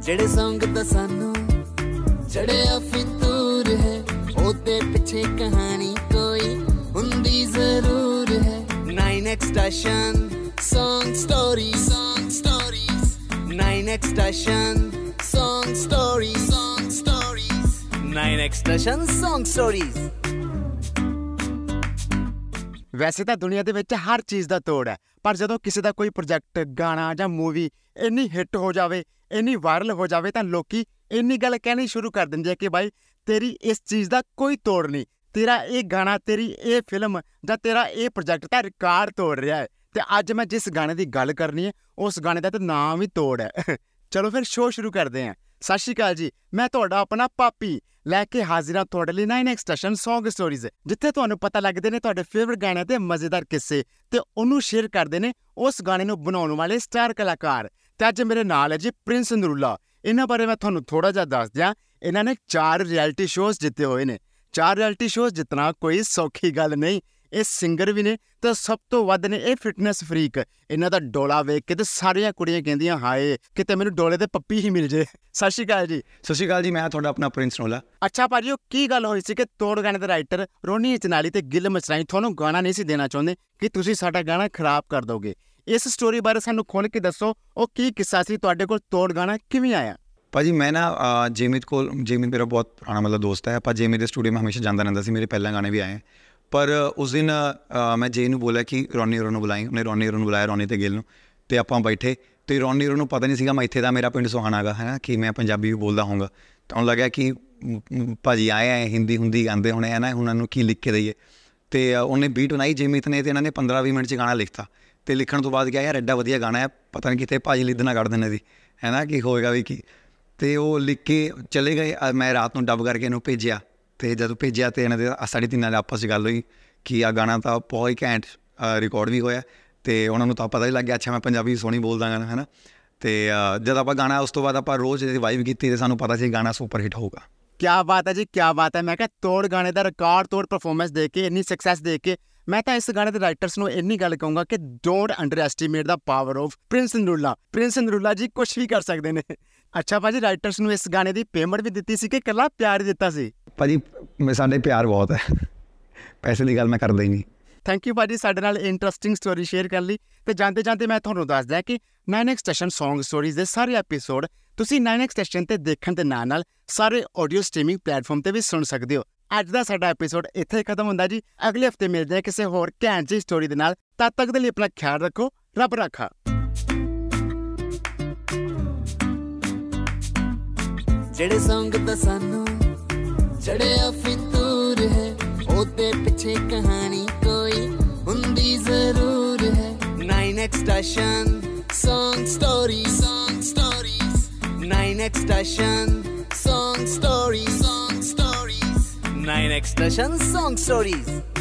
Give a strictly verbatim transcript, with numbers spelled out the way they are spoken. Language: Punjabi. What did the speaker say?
ਜਿਹੜੇ ਸੌਂਗ ਦਾ ਸਾਨੂੰ ਚੜਿਆ ਫਿਤੂਰ ਹੈ ਉਹਦੇ ਪਿੱਛੇ ਕਹਾਣੀ ਕੋਈ ਹੁੰਦੀ ਜ਼ਰੂਰ ਹੈ। Nine X Station Song Stories Song Stories nine X Station Song Stories Song Stories nine X Station Song Stories। ਵੈਸੇ ਤਾਂ ਦੁਨੀਆ ਦੇ ਵਿੱਚ ਹਰ ਚੀਜ਼ ਦਾ ਤੋੜ ਹੈ, ਪਰ ਜਦੋਂ ਕਿਸੇ ਦਾ ਕੋਈ ਪ੍ਰੋਜੈਕਟ, ਗਾਣਾ ਜਾਂ ਮੂਵੀ ਇੰਨੀ ਹਿੱਟ ਹੋ ਜਾਵੇ, ਇੰਨੀ ਵਾਇਰਲ ਹੋ ਜਾਵੇ ਤਾਂ ਲੋਕੀ ਇੰਨੀ ਗੱਲ ਕਹਿਣੀ ਸ਼ੁਰੂ ਕਰ ਦਿੰਦੇ ਆ ਕਿ ਬਾਈ ਤੇਰੀ ਇਸ ਚੀਜ਼ ਦਾ ਕੋਈ ਤੋੜ ਨਹੀਂ, ਤੇਰਾ ਇਹ ਗਾਣਾ, ਤੇਰੀ ਇਹ ਫਿਲਮ ਜਾਂ ਤੇਰਾ ਇਹ ਪ੍ਰੋਜੈਕਟ ਤਾਂ ਰਿਕਾਰਡ ਤੋੜ ਰਿਹਾ ਹੈ। ਤੇ ਅੱਜ ਮੈਂ ਜਿਸ ਗਾਣੇ ਦੀ ਗੱਲ ਕਰਨੀ ਹੈ ਉਸ ਗਾਣੇ ਦਾ ਤਾਂ ਨਾਮ ਹੀ ਤੋੜ ਹੈ। ਚਲੋ ਫਿਰ ਸ਼ੋਅ ਸ਼ੁਰੂ ਕਰਦੇ ਹਾਂ। ਸਤਿ ਸ਼੍ਰੀ ਅਕਾਲ ਜੀ, ਮੈਂ ਤੁਹਾਡਾ ਆਪਣਾ ਪਾਪੀ ਲੈ ਕੇ ਹਾਜ਼ਰ ਹਾਂ ਤੁਹਾਡੇ ਲਈ nine X Station Song Stories, ਜਿੱਥੇ ਤੁਹਾਨੂੰ ਪਤਾ ਲੱਗਦੇ ਨੇ ਤੁਹਾਡੇ ਫੇਵਰਟ ਗਾਣਿਆਂ ਦੇ ਮਜ਼ੇਦਾਰ ਕਿੱਸੇ ਤੇ ਉਹਨੂੰ ਸ਼ੇਅਰ ਕਰਦੇ ਨੇ ਉਸ ਗਾਣੇ ਨੂੰ ਬਣਾਉਣ ਵਾਲੇ ਸਟਾਰ ਕਲਾਕਾਰ। ਤੇ ਅੱਜ ਮੇਰੇ ਨਾਲ ਹੈ ਜੀ ਪ੍ਰਿੰਸ ਨਰੂਲਾ। ਇਹਨਾਂ ਬਾਰੇ ਮੈਂ ਤੁਹਾਨੂੰ ਥੋੜ੍ਹਾ ਜਿਹਾ ਦੱਸ ਦਿਆਂ। ਇਹਨਾਂ ਨੇ ਚਾਰ ਰਿਐਲਿਟੀ ਸ਼ੋਅਜ਼ ਜਿੱਤੇ ਹੋਏ ਨੇ। ਚਾਰ ਰਿਐਲਿਟੀ ਸ਼ੋਅਜ਼ ਜਿੱਤਣਾ ਕੋਈ ਸੌਖੀ ਗੱਲ ਨਹੀਂ। ਇਹ ਸਿੰਗਰ ਵੀ ਨੇ ਤੇ ਸਭ ਤੋਂ ਵੱਧ ਨੇ ਇਹ ਫਿਟਨੈਸ ਫਰੀਕ। ਇਹਨਾਂ ਦਾ ਡੋਲਾ ਵੇਖ ਕੇ ਤੇ ਸਾਰੀਆਂ ਕੁੜੀਆਂ ਕਹਿੰਦੀਆਂ ਹਾਏ ਕਿਤੇ ਮੈਨੂੰ ਡੋਲੇ ਤੇ ਪੱਪੀ ਹੀ ਮਿਲ ਜੇ। ਸਤਿ ਸ਼੍ਰੀ ਅਕਾਲ ਜੀ। ਸਤਿ ਸ਼੍ਰੀ ਅਕਾਲ ਜੀ, ਮੈਂ ਤੁਹਾਡਾ ਆਪਣਾ ਪ੍ਰਿੰਸ ਨਰੂਲਾ। ਅੱਛਾ ਭਾਜੀ, ਉਹ ਕੀ ਗੱਲ ਹੋਈ ਸੀ ਕਿ ਤੋੜ ਗਾਣੇ ਦੇ ਰਾਈਟਰ ਰੋਨੀ ਚਨਾਲੀ ਤੇ ਗਿੱਲ ਮਚਰਾਈ ਤੁਹਾਨੂੰ ਗਾਣਾ ਨਹੀਂ ਸੀ ਦੇਣਾ ਚਾਹੁੰਦੇ ਕਿ ਤੁਸੀਂ ਸਾਡਾ ਗਾਣਾ ਖਰਾਬ ਕਰ ਦੋਗੇ? ਇਸ ਸਟੋਰੀ ਬਾਰੇ ਸਾਨੂੰ ਖੋਲ੍ਹ ਕੇ ਦੱਸੋ, ਉਹ ਕੀ ਕਿੱਸਾ ਸੀ? ਤੁਹਾਡੇ ਕੋਲ ਤੋੜ ਗਾਣਾ ਕਿਵੇਂ ਆਇਆ? ਭਾਜੀ ਮੈਂ ਨਾ ਜੇਮਿਤ ਕੋਲ, ਜੇਮਿਤ ਮੇਰਾ ਬਹੁਤ ਪੁਰਾਣਾ ਮਤਲਬ ਦੋਸਤ ਹੈ। ਆਪਾਂ ਜੇਮਿਤ ਦੇ ਸਟੂਡੀਓ ਮੈਂ ਹਮੇਸ਼ਾ ਜਾਂਦਾ ਰਹਿੰਦਾ ਸੀ, ਮੇਰੇ ਪਹਿਲਾਂ ਗਾਣੇ ਵੀ ਆਏ। ਪਰ ਉਸ ਦਿਨ ਮੈਂ ਜੇ ਨੂੰ ਬੋਲਿਆ ਕਿ ਰੋਨੀ ਹੋਰਾਂ ਨੂੰ ਬੁਲਾਈ। ਉਹਨੇ ਰੋਨੀ ਹੋਰਾਂ ਨੂੰ ਬੁਲਾਇਆ, ਰੋਨੀ ਤੇ ਗਿੱਲ ਨੂੰ, ਅਤੇ ਆਪਾਂ ਬੈਠੇ ਅਤੇ ਰੋਨੀ ਹੋਰਾਂ ਨੂੰ ਪਤਾ ਨਹੀਂ ਸੀਗਾ ਮੈਂ ਇੱਥੇ ਦਾ, ਮੇਰਾ ਪਿੰਡ ਸੋਹਾਣਾ ਗਾ ਹੈ ਨਾ, ਕਿ ਮੈਂ ਪੰਜਾਬੀ ਵੀ ਬੋਲਦਾ ਹੋਊਂਗਾ। ਤਾਂ ਉਹਨੂੰ ਲੱਗਿਆ ਕਿ ਭਾਜੀ ਆਏ ਆਏ ਹਿੰਦੀ ਹੁੰਦੀ ਗਾਉਂਦੇ ਹੋਣੇ ਹੈ ਨਾ, ਉਹਨਾਂ ਨੂੰ ਕੀ ਲਿਖ ਕੇ ਦਈਏ। ਅਤੇ ਉਹਨੇ ਬੀਟ ਬਣਾਈ ਜੇਮਿਤ ਨੇ, ਅਤੇ ਇਹਨਾਂ ਨੇ ਪੰਦਰਾਂ ਵੀਹ ਮਿੰਟ 'ਚ ਗਾਣਾ ਲਿਖਤਾ। ਅਤੇ ਲਿਖਣ ਤੋਂ ਬਾਅਦ ਕਿਹਾ ਯਾਰ ਐਡਾ ਵਧੀਆ ਗਾਣਾ ਹੈ, ਪਤਾ ਨਹੀਂ ਕਿਤੇ ਭਾਜੀ ਲਿੱਦ ਨਾ ਕੱਢ ਦਿੰਦੇ ਸੀ ਹੈ ਨਾ, ਕੀ ਹੋਏਗਾ ਵੀ ਕੀ। ਅਤੇ ਉਹ ਲਿਖ ਕੇ ਚਲੇ ਗਏ। ਮੈਂ ਰਾਤ ਨੂੰ ਡੱਬ ਕਰਕੇ ਇਹਨੂੰ ਭੇਜਿਆ, ਅਤੇ ਜਦੋਂ ਭੇਜਿਆ ਤਾਂ ਇਹਨਾਂ ਦੇ ਸਾਢੇ ਤਿੰਨਾਂ ਦੇ ਆਪਸ 'ਚ ਗੱਲ ਹੋਈ ਕਿ ਆਹ ਗਾਣਾ ਤਾਂ ਬਹੁਤ ਹੀ ਘੈਂਟ ਰਿਕਾਰਡ ਵੀ ਹੋਇਆ। ਅਤੇ ਉਹਨਾਂ ਨੂੰ ਤਾਂ ਪਤਾ ਹੀ ਲੱਗ ਗਿਆ ਅੱਛਾ ਮੈਂ ਪੰਜਾਬੀ ਸੋਹਣੀ ਬੋਲਦਾ ਗਾਣਾ ਹੈ ਨਾ। ਅਤੇ ਜਦ ਆਪਾਂ ਗਾਣਾ ਉਸ ਤੋਂ ਬਾਅਦ ਆਪਾਂ ਰੋਜ਼ ਇਹਦੀ ਵਾਈਬ ਕੀਤੀ ਅਤੇ ਸਾਨੂੰ ਪਤਾ ਸੀ ਗਾਣਾ ਸੁਪਰ ਹਿੱਟ ਹੋਊਗਾ। ਕਿਆ ਬਾਤ ਹੈ ਜੀ, ਕਿਆ ਬਾਤ ਹੈ। ਮੈਂ ਕਿਹਾ ਤੋੜ ਗਾਣੇ ਦਾ ਰਿਕਾਰਡ ਤੋੜ ਪਰਫੋਰਮੈਂਸ ਦੇ ਕੇ, ਇੰਨੀ ਸਕਸੈਸ ਦੇ ਕੇ, ਮੈਂ ਤਾਂ ਇਸ ਗਾਣੇ ਦੇ ਰਾਈਟਰਸ ਨੂੰ ਇੰਨੀ ਗੱਲ ਕਹੂੰਗਾ ਕਿ don't underestimate the power of Prince Narula. Prince Narula ji ਕੁਛ ਵੀ ਕਰ ਸਕਦੇ ਨੇ। ਅੱਛਾ ਭਾਜੀ, ਰਾਈਟਰਸ ਨੂੰ ਇਸ ਗਾਣੇ ਦੀ ਪੇਮੈਂਟ ਵੀ ਦਿੱਤੀ ਸੀ ਕਿ ਇਕੱਲਾ ਪਿਆਰ ਹੀ ਦਿੱਤਾ ਸੀ? ਭਾਜੀ ਸਾਡੇ ਪਿਆਰ ਬਹੁਤ ਹੈ, ਪੈਸੇ ਦੀ ਗੱਲ ਮੈਂ ਕਰਦਾ ਹੀ ਨਹੀਂ। ਥੈਂਕ ਯੂ ਭਾਜੀ ਸਾਡੇ ਨਾਲ ਇੰਟਰਸਟਿੰਗ ਸਟੋਰੀ ਸ਼ੇਅਰ ਕਰ ਲਈ। ਅਤੇ ਜਾਂਦੇ ਜਾਂਦੇ ਮੈਂ ਤੁਹਾਨੂੰ ਦੱਸਦਾ ਕਿ nine X Station Song Stories ਦੇ ਸਾਰੇ ਐਪੀਸੋਡ ਤੁਸੀਂ ਨਾਈਨ ਐਕਸ Station 'ਤੇ ਦੇਖਣ ਦੇ ਨਾਲ ਨਾਲ ਸਾਰੇ ਆਡੀਓ ਸਟ੍ਰੀਮਿੰਗ ਪਲੇਟਫਾਰਮ 'ਤੇ ਵੀ ਸੁਣ ਸਕਦੇ ਹੋ। ਅੱਜ ਦਾ ਸਾਡਾ ਐਪੀਸੋਡ ਇੱਥੇ ਖਤਮ ਹੁੰਦਾ ਜੀ। ਅਗਲੇ ਹਫ਼ਤੇ ਮਿਲਦੇ ਹਾਂ ਕਿਸੇ ਹੋਰ ਘੈਂਟ ਜਿਹੀ ਸਟੋਰੀ ਦੇ ਨਾਲ। ਤਦ ਤੱਕ ਦੇ ਲਈ ਆਪਣਾ ਖਿਆਲ ਰੱਖੋ। ਰੱਬ ਰਾਖਾ। ਜਿਹੜੇ ਸੌਂਗ ਦਾ ਸਾਨੂੰ ਚੜਿਆ ਫਿਤੂਰ ਹੈ ਉਹਦੇ ਪਿੱਛੇ ਕਹਾਣੀ ਕੋਈ ਹੁੰਦੀ ਜ਼ਰੂਰ ਹੈ। Nine X Station Song Stories Song Stories nine X Station Song Stories Song Stories nine X Station Song Stories।